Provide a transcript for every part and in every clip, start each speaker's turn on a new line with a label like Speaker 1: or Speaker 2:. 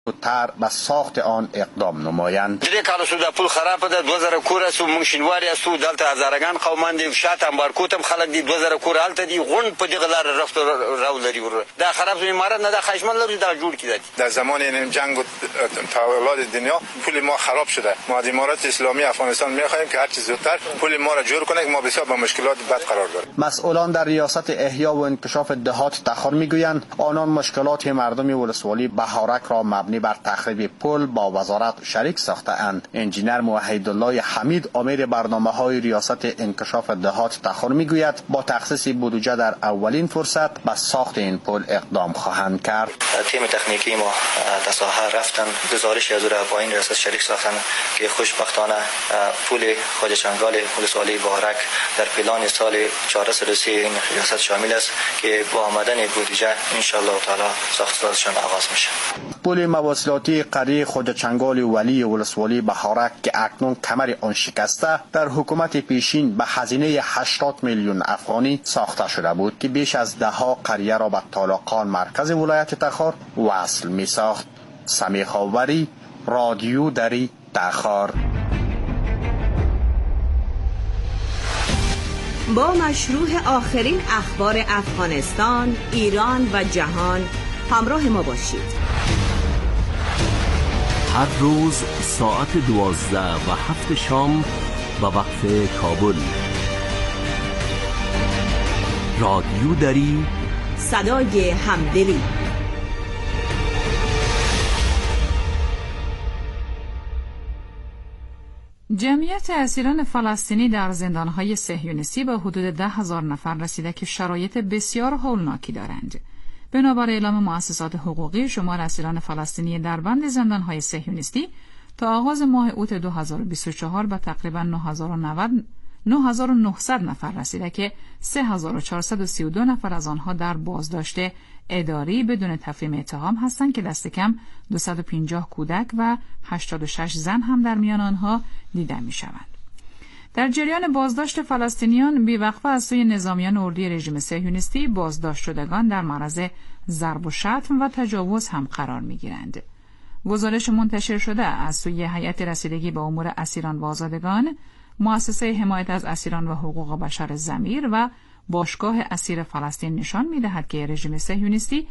Speaker 1: تر به ساخت آن اقدام نمایند.
Speaker 2: دیگه کالو سود پول خراب ده 2000 کور است و منشنواری است و دلته هزارگان قومان دی شاتم بارکوتم خلک دی 2000 کور حالت دی غون په دغه لار رفت راو لري دا خراب امارات نه دا خشمال لري دا جوړ کیدی.
Speaker 3: در زمان این جنگ و تحولات دنیا پول ما خراب شده. ما از امارات اسلامی افغانستان میخواهیم که هر چیز زودتر پول ما را جور کنه که ما بسیار با مشکلات بد قرار داریم.
Speaker 1: مسئولان در ریاست احیا و انکشاف دهات تخار میگویند آنان مشکلات مردم ولسوالی بهارک را مبنی بر تخریب پل با وزارت شریک ساخته‌اند. انجینر موحدالله حمید امیر برنامه‌های ریاست انکشاف دهات تخار میگوید با تخصیص بودجه در اولین فرصت به ساخت این پل اقدام خواهند کرد.
Speaker 4: تیم تکنیکی ما تا ساحه رفتن گزارش از با این ریاست شریک ساختن که خوشبختانه پل خواجه چنگال ولسوالی بهارک در پلان سال 433 این ریاست شامل است که با آمدن بودجه ان شاء الله تعالی ساختشان آغاز میشه.
Speaker 1: پل مواصلاتی قریه خواجه چنگال ولی ولسوالی بهارک که اکنون کمر آن شکسته در حکومت پیشین به هزینه 80 میلیون افغانی ساخته شده بود که بیش از 10 قریه را به طالقان مرکز ولایت تخار وصل می ساخت. سمیح آوری، رادیو دری تخار.
Speaker 5: با مشروع آخرین اخبار افغانستان، ایران و جهان همراه ما باشید.
Speaker 6: هر روز ساعت 12 و 7 شام به وقت کابل. رادیو دری،
Speaker 5: صدای همدلی.
Speaker 7: جمعیت اسیران فلسطینی در زندانهای صهیونیستی به حدود 10,000 نفر رسیده که شرایط بسیار هولناکی دارند. بنابر اعلام مؤسسات حقوقی، شمار اسیران فلسطینی در بند زندانهای صهیونیستی تا آغاز ماه اوت 2024 به تقریبا 9900 نفر رسیده که 3432 نفر از آنها در بازداشت اداری بدون تفهیم اتهام هستند که دست کم 250 کودک و 86 زن هم در میان آنها دیده می شوند. در جریان بازداشت فلسطینیان بی‌وقفه از سوی نظامیان اردوی رژیم صهیونیستی بازداشت شدگان در معرض ضرب و شتم و تجاوز هم قرار می‌گیرند. گزارش منتشر شده از سوی هیئت رسیدگی به امور اسیران و آزادگان، مؤسسه حمایت از اسیران و حقوق بشر ضمیر و باشگاه اسیر فلسطین نشان می‌دهد که رژیم صهیونیستی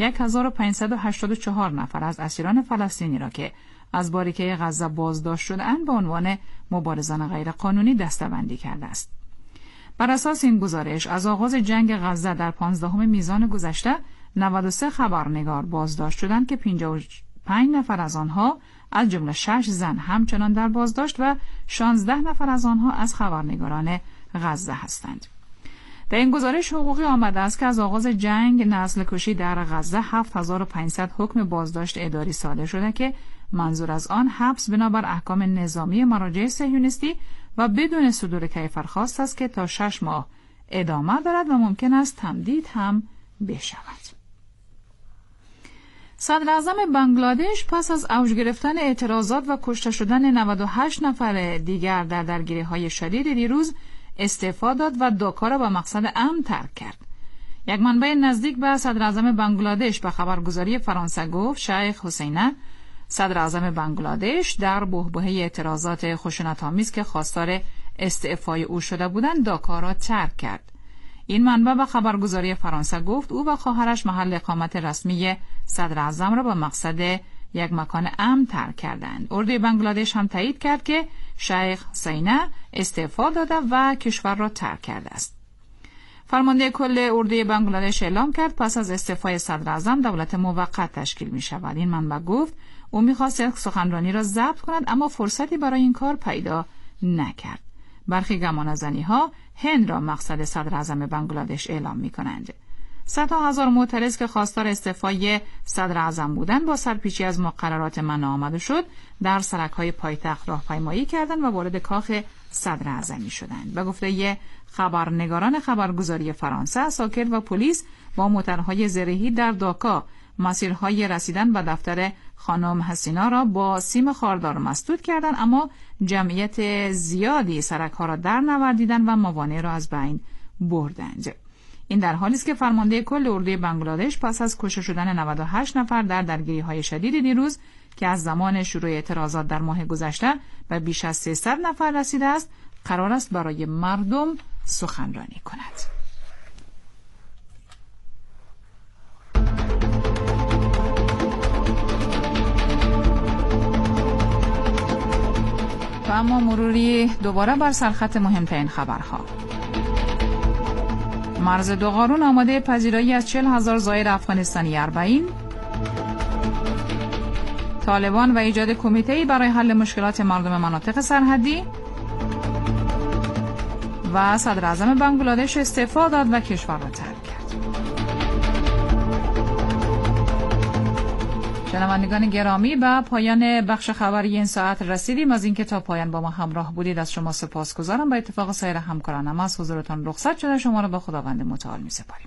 Speaker 7: 1584 نفر از اسیران فلسطینی را که از باریکه غزه بازداشت شده‌اند به عنوان مبارزان غیرقانونی دسته‌بندی کرده است. بر اساس این گزارش از آغاز جنگ غزه در 15 میزان گذشته 93 خبرنگار بازداشت شدند که 55 نفر از آنها از جمله 6 زن همچنان در بازداشت و 16 نفر از آنها از خبرنگاران غزه هستند. در این گزارش حقوقی آمده است که از آغاز جنگ نسل کشی در غزه 7500 حکم بازداشت اداری صادر شده که منظور از آن حبس بنابر احکام نظامی مراجع صهیونیستی و بدون صدور کیفرخواست است که تا 6 ماه ادامه دارد و ممکن است تمدید هم بشود. صدر اعظم بنگلادش پس از اوج گرفتن اعتراضات و کشته شدن 98 نفر دیگر در درگیری‌های شدید دیروز استعفا داد و داکا را به مقصد امن ترک کرد. یک منبع نزدیک به صدر اعظم بنگلادش به خبرگزاری فرانسه گفت شیخ حسینه صدر اعظم بنگلادش در بحبوحه اعتراضات خشونت‌آمیز که خواستار استعفای او شده بودند داکا را ترک کرد. این منبع به خبرگزاری فرانسه گفت او و خواهرش محل اقامت رسمی صدر اعظم را به مقصد یک مکان امن ترک کردند. اردوی بنگلادش هم تایید کرد که شیخ حسینه استعفا داده و کشور را ترک کرده است. فرمانده کل اردوی بنگلادش اعلام کرد پس از استعفای صدر اعظم دولت موقت تشکیل می شود. این منبع گفت او می‌خواست سخنرانی را ضبط کند اما فرصتی برای این کار پیدا نکرد. برخی گمانه‌زنی‌ها هند را مقصد صدر اعظم بنگلادش اعلام می‌کنند. صدها هزار معترض که خواستار استعفای صدر اعظم بودند با سرپیچی از مقررات منع آمده شد در سرک‌های پایتخت راهپیمایی کردند و وارد کاخ صدر اعظمی شدند. به گفته خبرنگاران خبرگزاری فرانسه، عساکر و پلیس با موترهای زرهی در داکا مسیرهای رسیدن به دفتر خانم حسینا را با سیم خاردار مسدود کردند، اما جمعیت زیادی سرک‌ها را در نوردیدند و موانع را از بین بردند. این در حالی است که فرمانده کل اردوی بنگلادش پس از کشته شدن 98 نفر در درگیری‌های شدید دیروز که از زمان شروع اعتراضات در ماه گذشته به بیش از 300 نفر رسیده است، قرار است برای مردم سخنرانی کند. و اما مروری دوباره بر سرخط مهمترین خبرها. مرز دوقارون آماده پذیرایی از 40,000 زائر افغانستانی اربعین. طالبان و ایجاد کمیته‌ای برای حل مشکلات مردم مناطق سرحدی. و صدر اعظم بنگلادش استعفا داد و کشور را ترک کرد. شنوندگان گرامی، به پایان بخش خبری این ساعت رسیدیم. از اینکه تا پایان با ما همراه بودید از شما سپاسگزارم. به اتفاق سایر همکارانم از حضورتان رخصت شده شما را به خداوند متعال می‌سپاریم.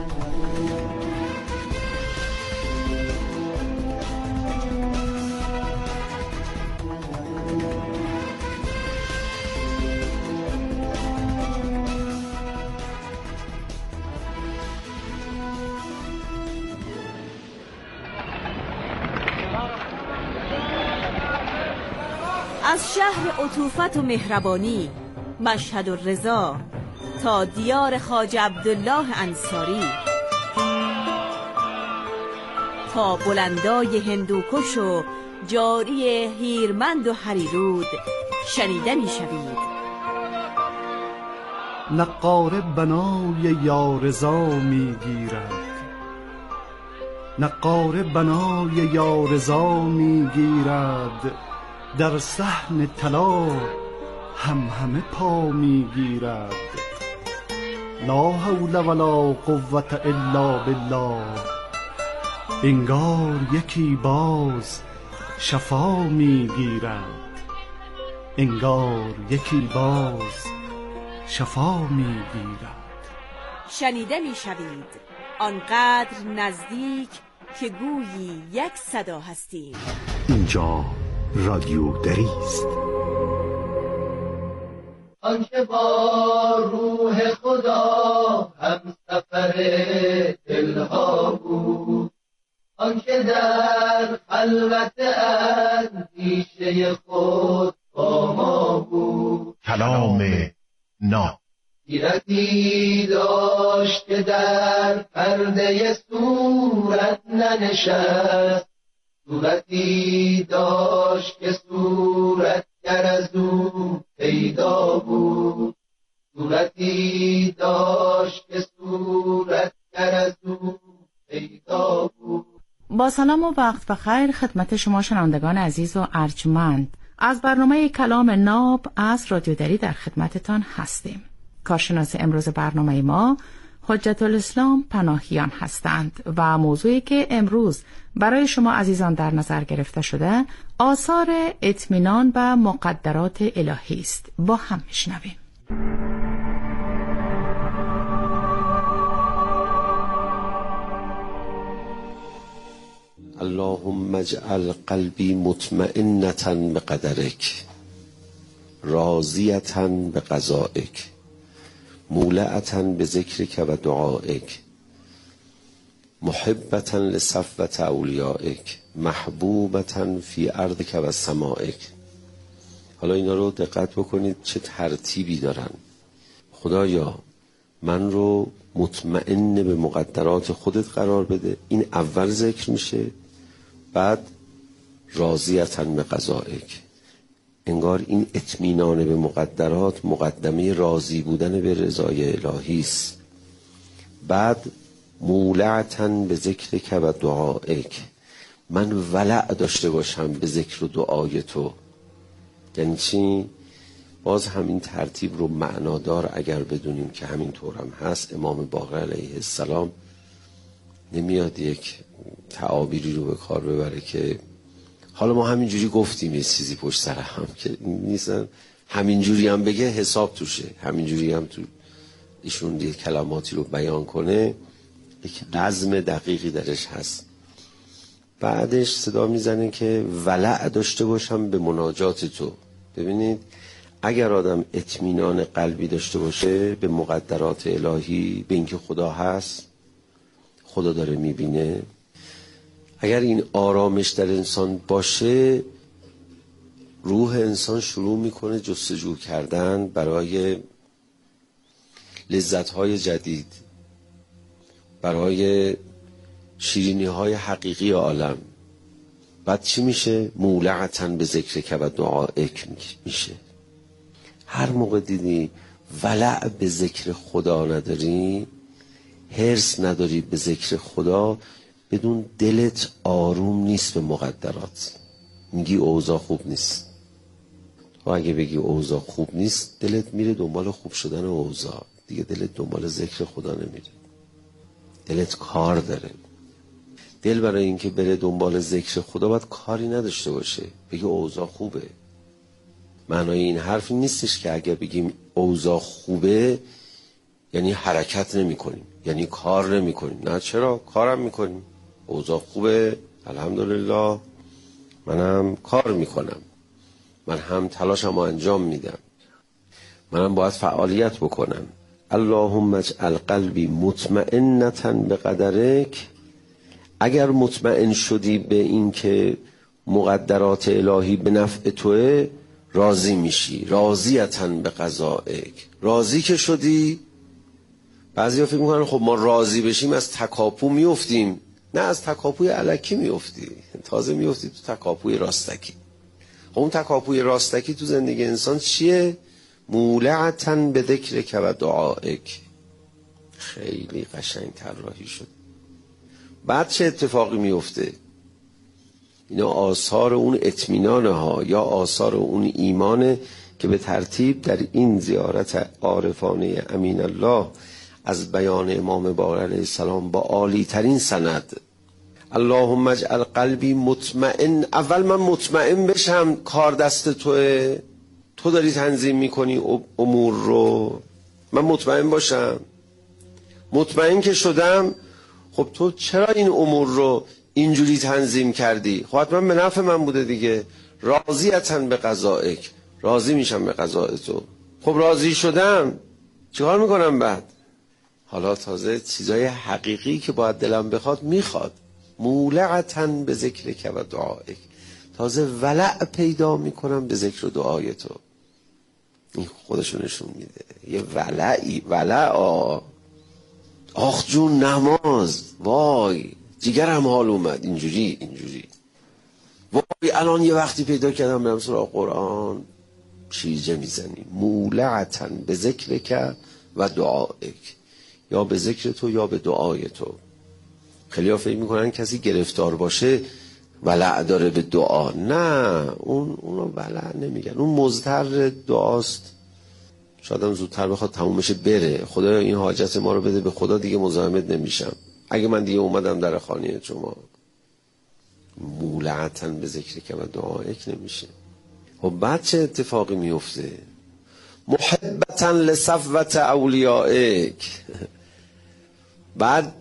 Speaker 5: از شهر عطوفت و مهربانی مشهد و رضا تا دیار خواجه عبدالله انصاری، تا بلندای هندوکش و جاری هیرمند و هریرود شنیده می شوید.
Speaker 8: نقاره بنای یارضا می گیرد، نقاره بنای یارضا می گیرد، در صحن طلا همه پا میگیرد. لا حول ولا قوة الا بالله، انگار یکی باز شفا میگیرد، انگار یکی باز شفا میگیرد.
Speaker 5: شنیده میشوید آنقدر نزدیک که گویی یک صدا هستیم.
Speaker 8: اینجا رادیو دری است.
Speaker 9: آنکه با روح خدا هم سفر دلها بود، آنکه در خلوت اندیشه خود با ما بود.
Speaker 10: کلام نا
Speaker 9: گیرتی داشت که در پرده صورت ننشست، صورتی داشت که صورتگر از او پیدا بود، صورتی داشت که صورتگر از او پیدا بود.
Speaker 11: با سلام و وقت بخیر خدمت شما شنوندگان عزیز و ارجمند، از برنامه کلام ناب از رادیو دری در خدمتتان هستیم. کارشناس امروز برنامه ما حجت الاسلام پناهیان هستند و موضوعی که امروز برای شما عزیزان در نظر گرفته شده آثار اطمینان و مقدرات الهی است. با هم میشنویم.
Speaker 12: اللهم اجعل قلبی مطمئنة بقدرک راضیة بقضائک مولعة بذکرک و دعائک محبة لصفوة اولیائک محبوبة فی ارضک و سمائک. حالا اینا رو دقت بکنید چه ترتیبی دارن. خدایا من رو مطمئن به مقدرات خودت قرار بده، این اول ذکر میشه، بعد راضیة بقضائک. انگار این اطمینان به مقدرات مقدمه راضی بودن به رضای الهی است. بعد مولعتن به ذکرک و دعائک، من ولع داشته باشم به ذکر و دعای تو. یعنی چی؟ باز همین ترتیب رو معنادار اگر بدونیم که همین طورم هست، امام باقر علیه السلام نمیاد یک تعابیری رو به کار ببره که حالا ما همینجوری گفتیم یه چیزی پشت سر هم که نیستن، همینجوری هم بگه حساب توشه، همینجوری هم تو ایشون یه کلماتی رو بیان کنه، یک نظم دقیقی درش هست. بعدش صدا میزنه که ولع داشته باشم به مناجات تو. ببینید اگر آدم اطمینان قلبی داشته باشه به مقدرات الهی، به اینکه خدا هست، خدا داره میبینه، اگر این آرامش در انسان باشه، روح انسان شروع میکنه جستجو کردن برای لذت‌های جدید، برای شیرینی‌های حقیقی عالم. بعد چی میشه؟ مولعتاً به ذکرک و دعائک میشه. هر موقع دیدی ولع به ذکر خدا نداری، حرص نداری به ذکر خدا، بدون دلت آروم نیست به مقدرات. میگی اوضاع خوب نیست. و اگه بگی اوضاع خوب نیست، دلت میره دنبال خوب شدن اوضاع، دیگه دلت دنبال ذکر خدا نمیره. دلت کار داره. دل برای اینکه بره دنبال ذکر خدا باید کاری نداشته باشه. بگی اوضاع خوبه. معنای این حرف نیستش که اگر بگیم اوضاع خوبه یعنی حرکت نمی کنیم، یعنی کار نمی کنیم. نه، چرا؟ کارم می کنیم. اوضاع خوبه، الحمدلله، منم کار می کنم، من هم تلاشم رو انجام میدم، منم باید فعالیت بکنم. اللهم اجعل قلبی مطمئنة به قدرک. اگر مطمئن شدی به این که مقدرات الهی به نفع توه، راضی میشی. راضیة به قضائک. راضی که شدی، بعضی ها فکر میکنن خب ما راضی بشیم از تکاپو میافتیم. نه، از تکاپوی الکی میافتی، تازه میافتی تو تکاپوی راستکی. خب اون تکاپوی راستکی تو زندگی انسان چیه؟ مولعتاً به ذکرک و دعائک. خیلی قشنگ طراحی شد. بعد چه اتفاقی میفته؟ اینا آثار اون اطمینانه ها، یا آثار اون ایمانه که به ترتیب در این زیارت عارفانه امین الله از بیان امام باقر علیه السلام با عالی ترین سند، اللهم اجعل قلبی مطمئن. اول من مطمئن بشم کار دست توه، تو داری تنظیم میکنی امور رو، من مطمئن باشم. مطمئن که شدم، خب تو چرا این امور رو اینجوری تنظیم کردی؟ خب حتما به نفع من بوده دیگه. راضیة به قضائک. راضی میشم به قضاء تو. خب راضی شدم، چیکار میکنم بعد؟ حالا تازه چیزای حقیقی که باید دلم بخواد میخواد. مولعتاً به ذکرک و دعائک. تازه ولع پیدا میکنم به ذکر و دعای تو. این خودشو نشون میده. یه ولعی، ولع آخ جون نماز، وای جیگرم حال اومد، اینجوری وای الان یه وقتی پیدا کردم برم سراغ قرآن. شیرجه میزنی. مولعتاً به ذکرک و دعائک. یا به ذکر تو یا به دعای تو. خیلی ها فکر میکنن کسی گرفتار باشه ولع داره به دعا. نه، اونو ولع نمیگن، اون مضطر دعاست. شاید هم زودتر بخواد تمومش بره. خدا این حاجت ما رو بده، به خدا دیگه مزاحمت نمیشم اگه من دیگه اومدم در خانه شما. مولعتاً به ذکرک و دعائک نمیشه. خب بعد چه اتفاقی میفته؟ محبتاً لصفوت اولیائک. بعد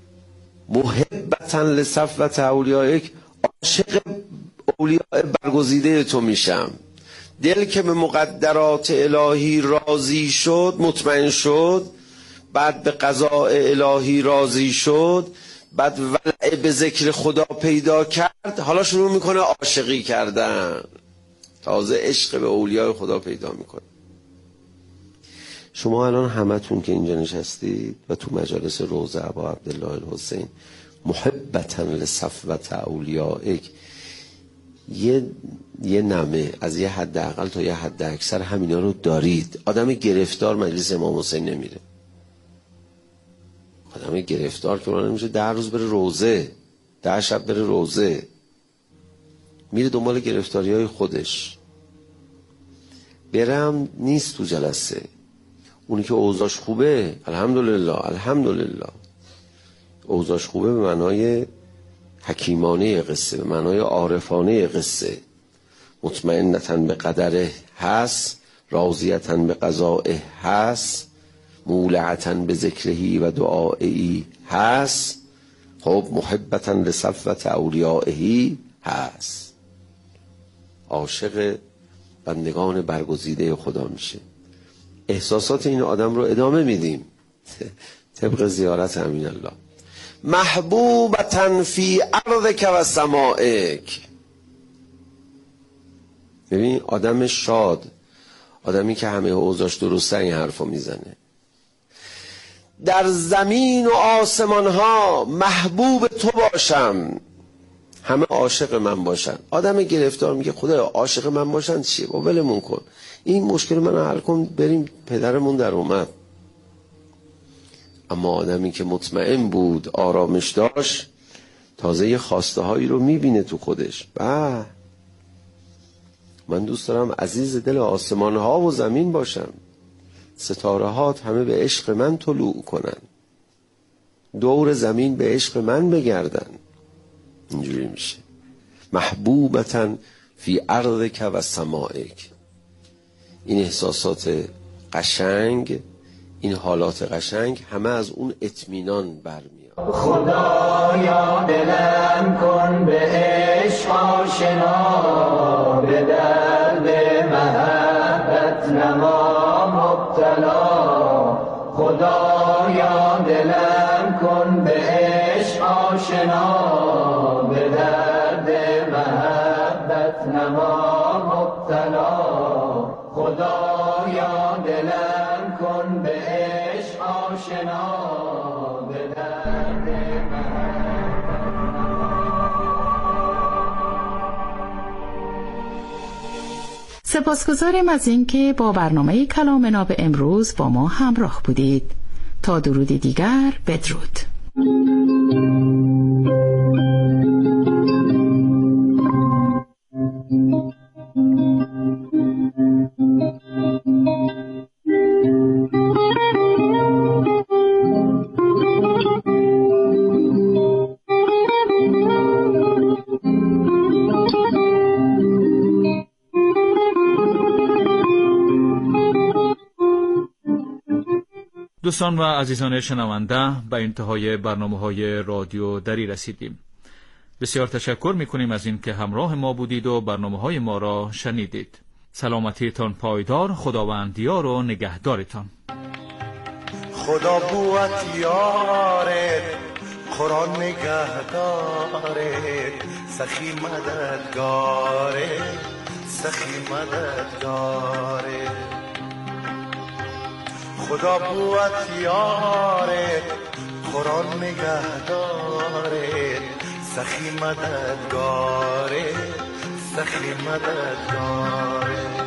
Speaker 12: محبتاً لصفوت اولیائک، عاشق اولیاء برگزیده تو میشم. دل که به مقدرات الهی راضی شد، مطمئن شد، بعد به قضاء الهی راضی شد، بعد ولع به ذکر خدا پیدا کرد، حالا شروع میکنه عاشقی کردن. تازه عشق به اولیاء خدا پیدا میکنه. شما الان همتون که اینجا نشستید و تو مجالس روضه ابا عبدالله الحسین، محبتاً لصفوت اولیائک، یه نمه از یه حد اقل تا یه حد اکثر همینا رو دارید. آدم گرفتار مجلس امام حسین نمیره. آدم گرفتار که نمیشه 10 روز بره روضه، 10 شب بره روضه، میره دنبال گرفتاری های خودش. برم نیست تو جلسه. اونی که اوضاعش خوبه، الحمدلله اوضاعش خوبه به معنای حکیمانه قصه، به معنای عارفانه قصه. مطمئنة به قدره هست، راضیة به قضائه هست، مولعة به ذکرهی و دعائهی هست. خب محبتاً لصفوت اولیائهی هست. عاشق بندگان برگزیده خدا میشه. احساسات این آدم رو ادامه میدیم طبق زیارت امین الله. محبوبتن فی ارضک و سمائک. ببین آدم شاد، آدمی که همه اوضاعش درسته این حرفو میزنه. در زمین و آسمان ها محبوب تو باشم، همه عاشق من باشن. آدم گرفتار میگه خدا عاشق من باشن چیه؟ با ولمون کن، این مشکل من حل کن، بریم پدرمون در اومد. اما آدمی که مطمئن بود، آرامش داشت، تازه خواسته هایی رو میبینه تو خودش. من دوست دارم عزیز دل آسمان ها و زمین باشم، ستاره ها همه به عشق من طلوع کنن، دور زمین به عشق من بگردن. اینجوری میشه. محبوبتن فی ارضک و سمائک. این احساسات قشنگ، این حالات قشنگ همه از اون اطمینان برمیاد.
Speaker 9: خدایا دلم کن به عشق آشنا، به درد محبت نما مبتلا. خدایا دلم کن به عشق آشنا، به درد محبت نما مبتلا. خدایا دلم کن به عشق آشنا، به درد محبت نما.
Speaker 11: سپاسگزاریم از اینکه با برنامه کلام ناب امروز با ما همراه بودید. تا درودی دیگر، بدرود.
Speaker 13: دوستان و عزیزان شنونده، به انتهای برنامه‌های رادیو دری رسیدیم. بسیار تشکر می‌کنیم از این که همراه ما بودید و برنامه‌های ما را شنیدید. سلامتیتان پایدار، خداوند یار و نگهدارتان.
Speaker 14: خدا بوت یارت، قرآن نگهدارت، سخی مددگارت، سخی مددگارت. خدا بوت یارت، قرآن نگهدارت، سخی مددگارت، سخی مددگارت.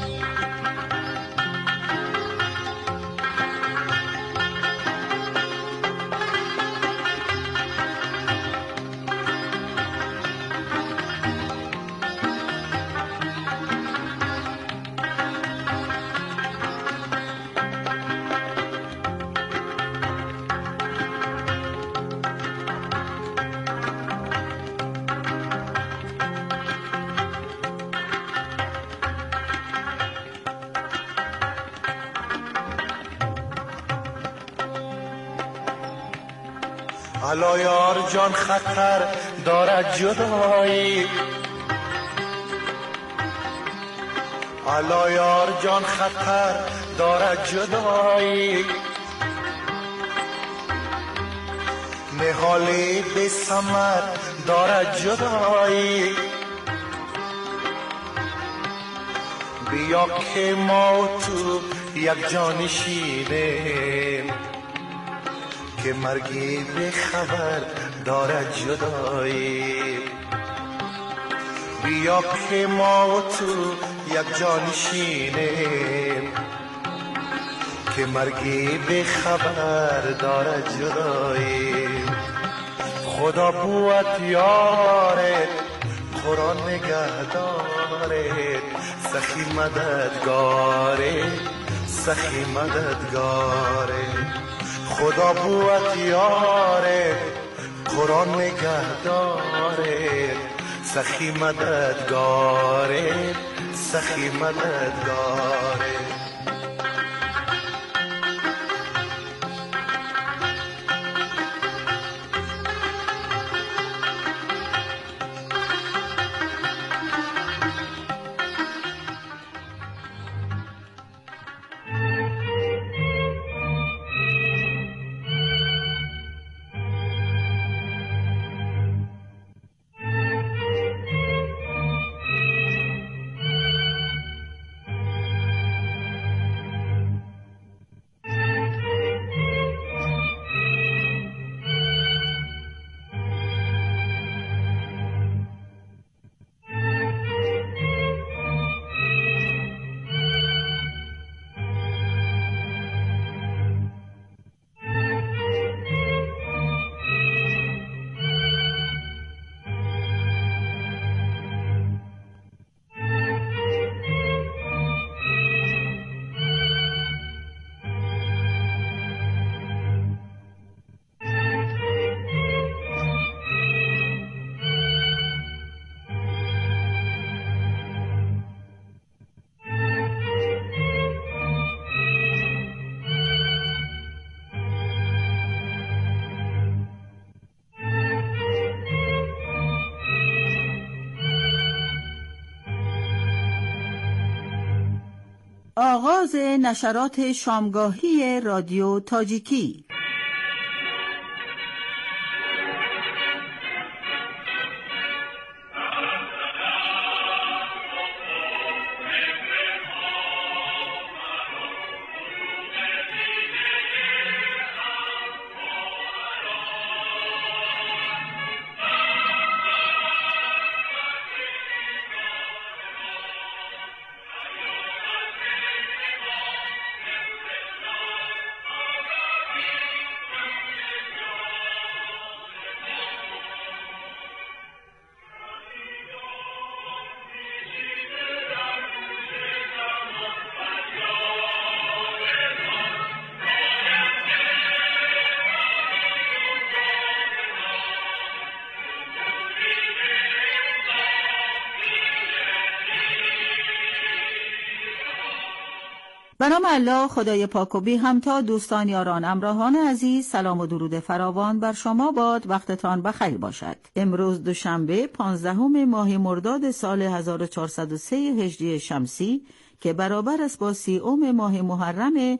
Speaker 14: الا یار جان خطر دارد جدایی، الا یار جان خطر دارد جدایی. نهالی به ثمر دارد جدایی. بیا که ما تو یک جانشینیم، که مرگی به خبر دارد جدایی. بیا که ما تو یک جانشینیم، که مرگی به خبر دارد جدایی. خدا بوت یارت، قرآن نگهدارت، سخی مددگارت، سخی مددگارت. خدا بوت یارت، قرآن نگهدارت، سخی مددگارت، سخی مددگارت.
Speaker 15: آغاز نشرات شامگاهی رادیو تاجیکی. به نام الله خدای پاک و بی همتا. دوستان، یاران، همراهان عزیز، سلام و درود فراوان بر شما باد. وقتتان بخیر باشد. امروز دوشنبه 15 ماه مرداد سال 1403 هجری شمسی که برابر است با 30 ماه محرم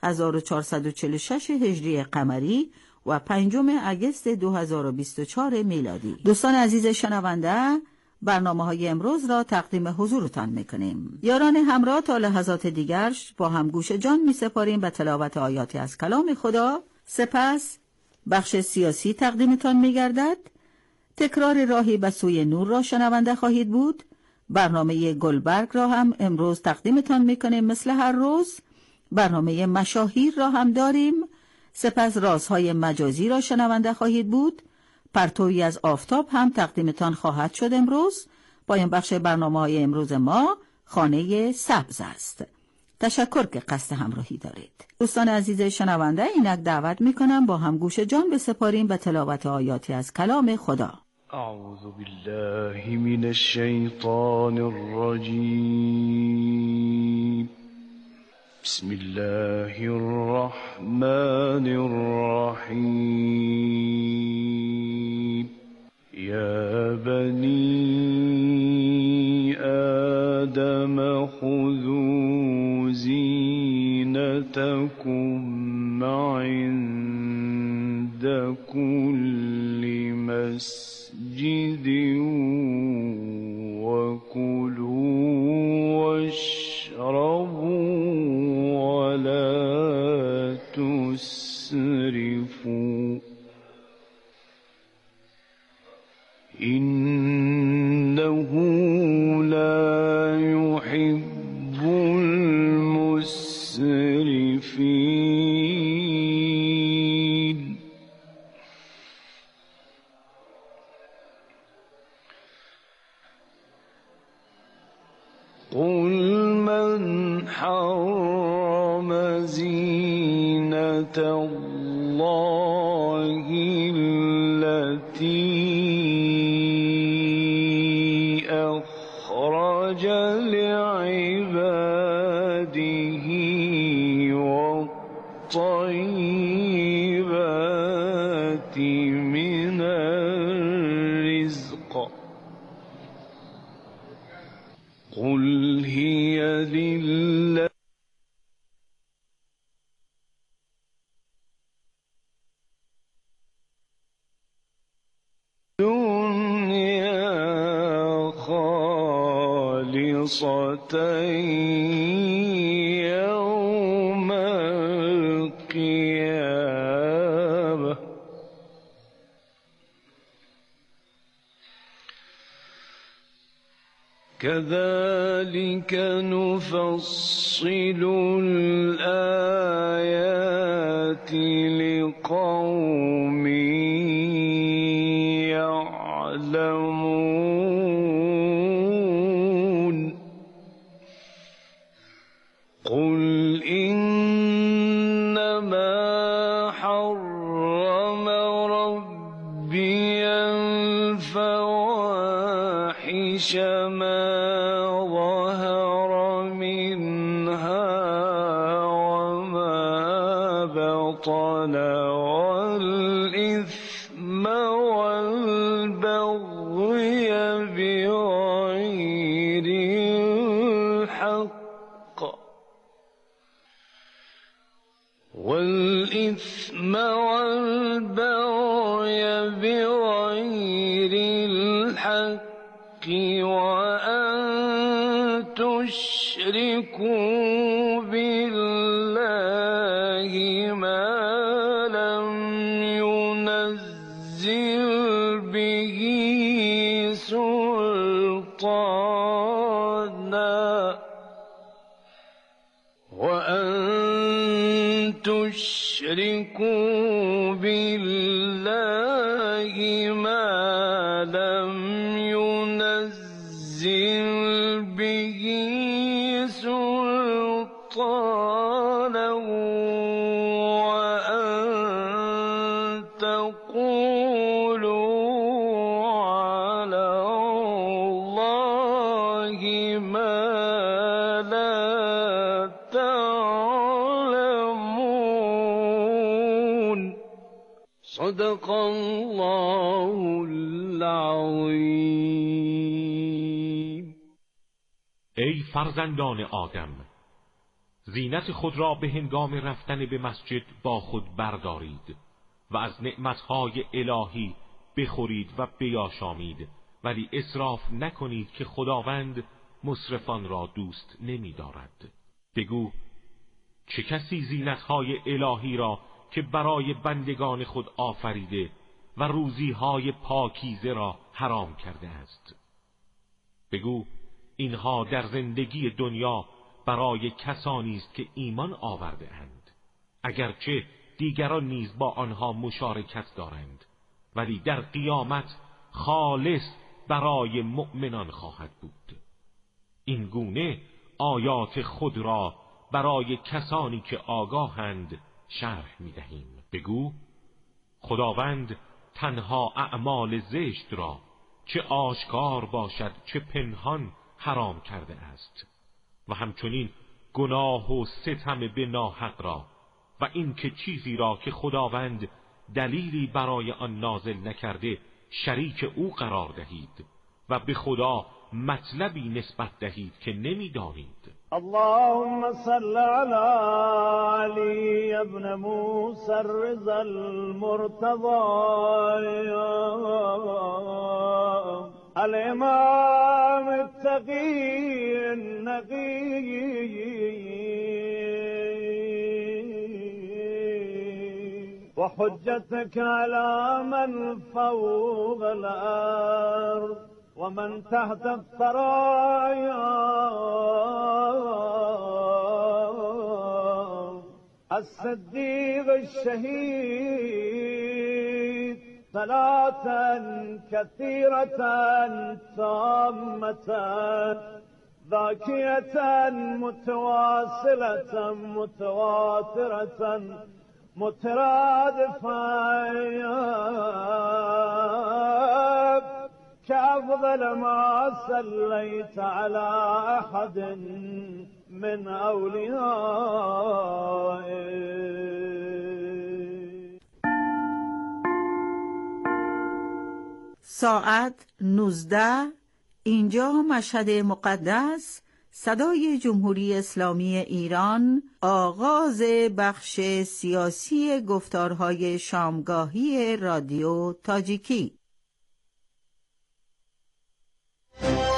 Speaker 15: 1446 هجری قمری و 5 اگست 2024 میلادی. دوستان عزیز شنونده، برنامه‌های امروز را تقدیم حضورتان می‌کنیم. یاران همراه، تا لحظات دیگر با هم گوش جان می‌سپاریم به تلاوت آیاتی از کلام خدا. سپس بخش سیاسی تقدیمتان می‌گردد. تکرار راهی به سوی نور را شنونده خواهید بود. برنامه گلبرگ را هم امروز تقدیمتان می‌کنیم مثل هر روز. برنامه مشاهیر را هم داریم. سپس رازهای مجازی را شنونده خواهید بود. پرتویی از آفتاب هم تقدیمتان خواهد شد. امروز پایان بخش برنامه‌های امروز ما خانه سبز است. تشکر که قصد همراهی دارید. دوستان عزیز شنونده، اینک دعوت می‌کنم با هم گوش جان بسپاریم به تلاوت آیاتی از کلام خدا.
Speaker 14: اعوذ بالله من الشیطان الرجیم. بسم الله الرحمن الرحیم. یا بنی آدم خذوا زینتکم عند كل مسجد وكلوا واشربوا ولا تسرفوا إنه لا يحب المسرفين. قل من حرم زينة الله التي أخرج لعباده والطيبات من الرزق قل هي لله يوم القيامة كذلك نفصل الآيات لقوم يعلمون. قل إنما حرم ربي الفواحش ما ظهر منها وما بطن والإثم والبغي بغير الحق
Speaker 16: وأن تشركوا بالله ما لم ينزل به سلطانا تشركوا بالله ما لم ينزل به سلطانا وأن تقولوا على الله ما لا صدق الله العظیم.
Speaker 17: ای فرزندان آدم، زینت خود را به هنگام رفتن به مسجد با خود بردارید و از نعمتهای الهی بخورید و بیاشامید، ولی اسراف نکنید که خداوند مسرفان را دوست نمی دارد. بگو چه کسی زینتهای الهی را که برای بندگان خود آفریده و روزیهای پاکیزه را حرام کرده است. بگو اینها در زندگی دنیا برای کسانی است که ایمان آورده اند، اگرچه دیگران نیز با آنها مشارکت دارند، ولی در قیامت خالص برای مؤمنان خواهد بود. این گونه آیات خود را برای کسانی که آگاهند شرح می‌دهیم. بگو خداوند تنها اعمال زشت را چه آشکار باشد چه پنهان حرام کرده است و همچنین گناه و ستم به ناحق را و این که چیزی را که خداوند دلیلی برای آن نازل نکرده شریک او قرار دهید و به خدا مطلبی نسبت دهید که نمی‌دانید.
Speaker 18: اللهم صل على علي ابن موسى الرضا المرتضى الامام التقي النقي وحجتك على من فوق الارض ومن تحت الثرايا الصديق الشهيد صلاة كثيرة تامة ذاكية متواصلة متواترة مترادفة كأفضل ما صليت على أحد من أوليائك.
Speaker 15: ساعت 19. اینجا مشهد مقدس، صدای جمهوری اسلامی ایران، آغاز بخش سیاسی گفتارهای شامگاهی رادیو تاجیکی.